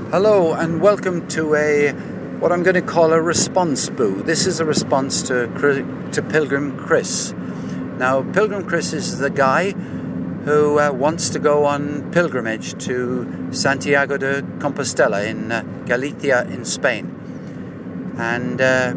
Hello and welcome to what I'm going to call a response boo. This is a response to Pilgrim Chris. Now, Pilgrim Chris is the guy who wants to go on pilgrimage to Santiago de Compostela in Galicia in Spain. And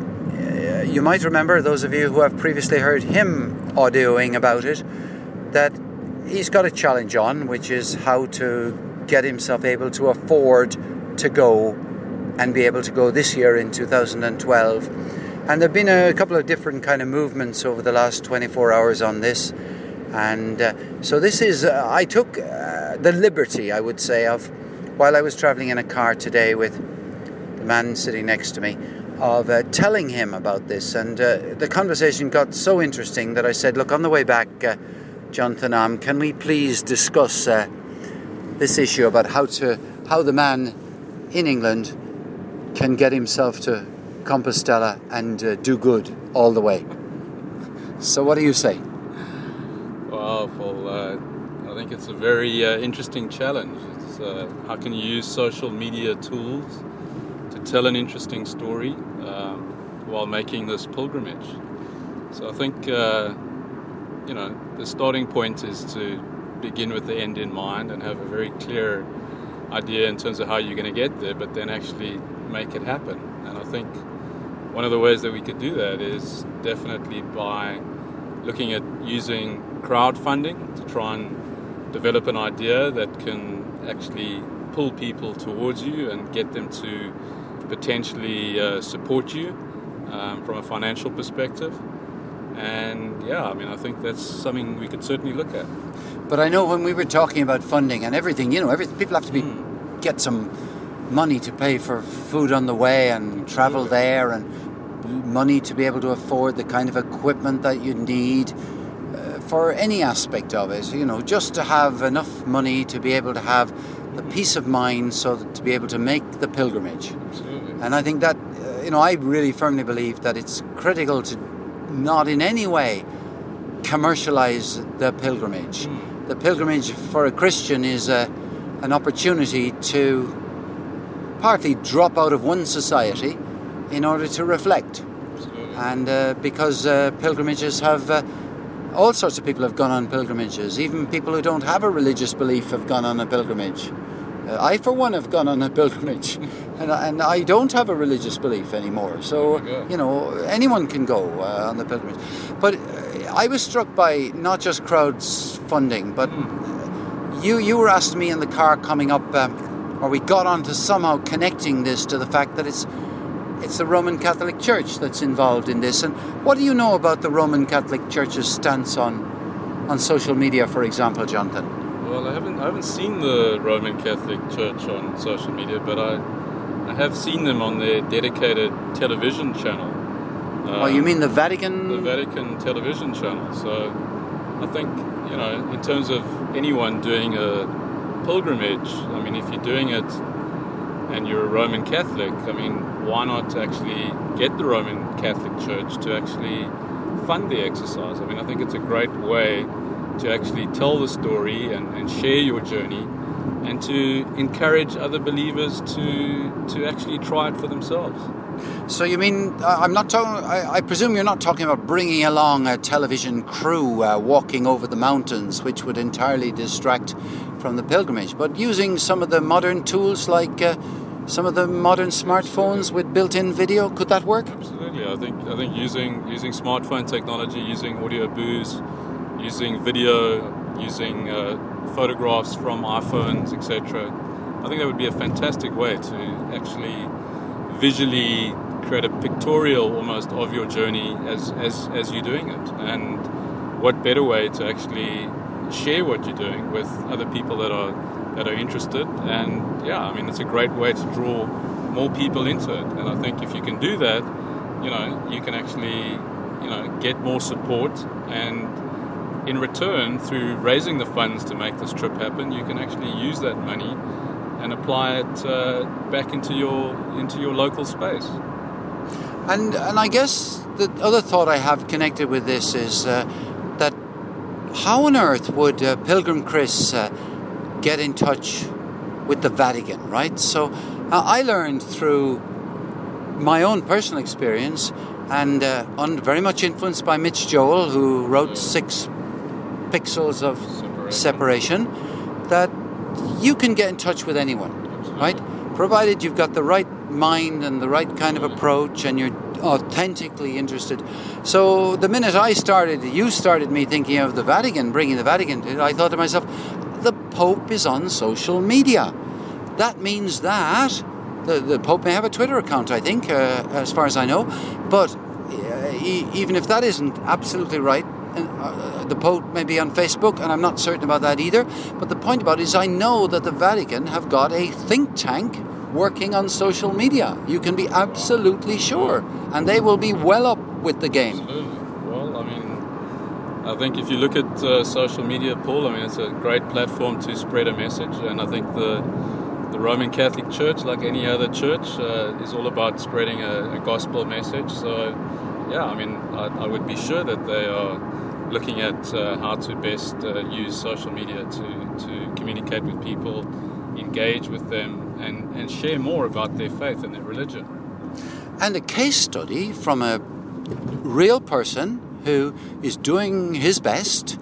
you might remember, those of you who have previously heard him audioing about it, that he's got a challenge on, which is how to get himself able to afford to go and be able to go this year in 2012. And there have been a couple of different kind of movements over the last 24 hours on this. And so this is, I took the liberty, I would say, of, while I was travelling in a car today with the man sitting next to me, of telling him about this. And the conversation got so interesting that I said, look, on the way back, Jonathan, can we please discuss this issue about how the man in England can get himself to Compostela and do good all the way. So what do you say? Well, Paul, I think it's a very interesting challenge. It's, how can you use social media tools to tell an interesting story while making this pilgrimage? So I think, the starting point is to begin with the end in mind and have a very clear idea in terms of how you're going to get there, but then actually make it happen. And I think one of the ways that we could do that is definitely by looking at using crowdfunding to try and develop an idea that can actually pull people towards you and get them to potentially support you from a financial perspective. And I think that's something we could certainly look at. But I know when we were talking about funding and everything, people have to get some money to pay for food on the way and travel there, and money to be able to afford the kind of equipment that you need for any aspect of it. Just to have enough money to be able to have the peace of mind so that to be able to make the pilgrimage. Absolutely. And I think that, I really firmly believe that it's critical to not in any way commercialize the pilgrimage. The pilgrimage for a Christian is an opportunity to partly drop out of one society in order to reflect. Absolutely. And because pilgrimages have, all sorts of people have gone on pilgrimages. Even people who don't have a religious belief have gone on a pilgrimage. I, for one, have gone on a pilgrimage, and I don't have a religious belief anymore. So, anyone can go on the pilgrimage. But I was struck by not just crowdfunding, but you were asking me in the car coming up, or we got on to somehow connecting this to the fact that it's the Roman Catholic Church that's involved in this. And what do you know about the Roman Catholic Church's stance on social media, for example, Jonathan? Well, I haven't seen the Roman Catholic Church on social media, but I have seen them on their dedicated television channel. You mean the Vatican? The Vatican television channel. So I think, in terms of anyone doing a pilgrimage, if you're doing it and you're a Roman Catholic, why not actually get the Roman Catholic Church to actually fund the exercise? I think it's a great way to actually tell the story and share your journey, and to encourage other believers to actually try it for themselves. So you mean, I'm not talking, I presume you're not talking about bringing along a television crew walking over the mountains, which would entirely distract from the pilgrimage, but using some of the modern tools like some of the modern smartphones with built-in video. Could that work? Absolutely. I think using smartphone technology, using audio booths, using video, using photographs from iPhones, etc. I think that would be a fantastic way to actually visually create a pictorial almost of your journey as you're doing it. And what better way to actually share what you're doing with other people that are interested. And it's a great way to draw more people into it. And I think if you can do that, you can actually get more support, and in return, through raising the funds to make this trip happen, you can actually use that money and apply it back into your local space. And I guess the other thought I have connected with this is that how on earth would Pilgrim Chris get in touch with the Vatican, right? So I learned through my own personal experience and very much influenced by Mitch Joel, who wrote 6 Pixels of Separation, that you can get in touch with anyone, right? Provided you've got the right mind and the right kind of approach and you're authentically interested. So the minute you started me thinking of the Vatican, bringing the Vatican to it, I thought to myself, the Pope is on social media. That means that the Pope may have a Twitter account, I think, as far as I know. But even if that isn't absolutely right, the Pope may be on Facebook, and I'm not certain about that either. But the point about it is I know that the Vatican have got a think tank working on social media. You can be absolutely sure. And they will be well up with the game. Absolutely. Well, I mean, I think if you look at social media, Paul, I mean, it's a great platform to spread a message. And I think the Roman Catholic Church, like any other church, is all about spreading a gospel message. So, yeah, I mean, I would be sure that they are looking at how to best use social media to communicate with people, engage with them, and share more about their faith and their religion. And a case study from a real person who is doing his best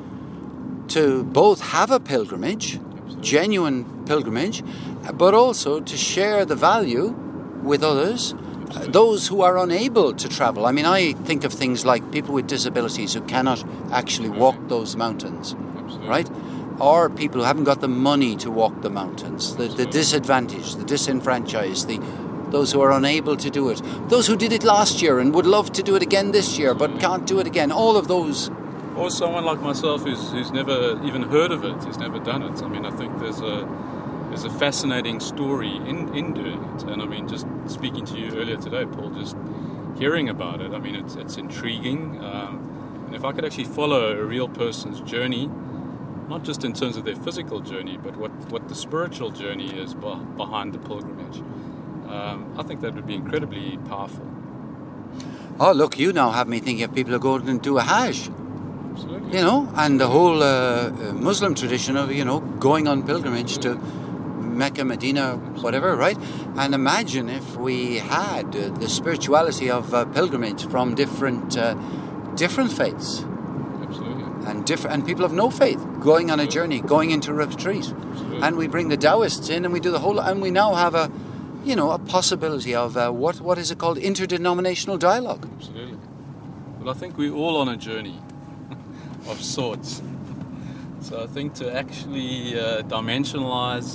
to both have a pilgrimage, genuine pilgrimage, but also to share the value with others, those who are unable to travel. I mean, I think of things like people with disabilities who cannot actually walk those mountains, right? Or people who haven't got the money to walk the mountains, the disadvantaged, the disenfranchised, those who are unable to do it, those who did it last year and would love to do it again this year but can't do it again, all of those. Or someone like myself who's never even heard of it, who's never done it. I mean, I think there's a fascinating story in doing it. And I mean, just speaking to you earlier today, Paul, just hearing about it, I mean, it's intriguing. And if I could actually follow a real person's journey, not just in terms of their physical journey, but what the spiritual journey is behind the pilgrimage, I think that would be incredibly powerful. Oh, look, you now have me thinking of people who go and do a Hajj. Absolutely. You know, and the whole Muslim tradition of, going on pilgrimage to Mecca, Medina, whatever, right? And imagine if we had the spirituality of pilgrimage from different faiths. Absolutely. And people of no faith going on a journey, going into retreat. Absolutely. And we bring the Taoists in and we do the whole, and we now have a possibility of what is it called? Interdenominational dialogue. Absolutely. Well, I think we're all on a journey of sorts. So I think to actually dimensionalize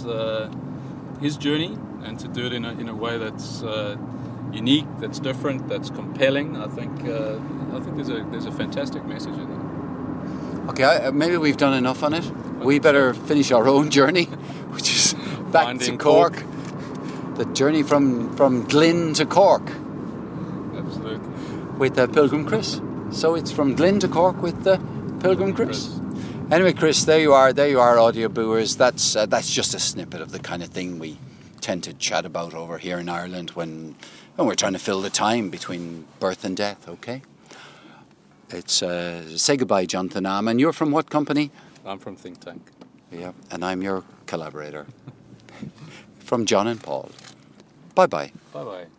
his journey and to do it in a way that's unique, that's different, that's compelling, I think there's a fantastic message in it. Okay, maybe we've done enough on it. We better finish our own journey, which is back Finding to Cork. The journey from Glynn to Cork. Absolutely. With Pilgrim Chris. So it's from Glynn to Cork with Pilgrim Chris. Anyway, Chris, there you are, audio booers. That's just a snippet of the kind of thing we tend to chat about over here in Ireland when we're trying to fill the time between birth and death, okay? It's say goodbye, Jonathan Am. And you're from what company? I'm from Think Tank. Yeah, and I'm your collaborator. From John and Paul. Bye-bye. Bye-bye.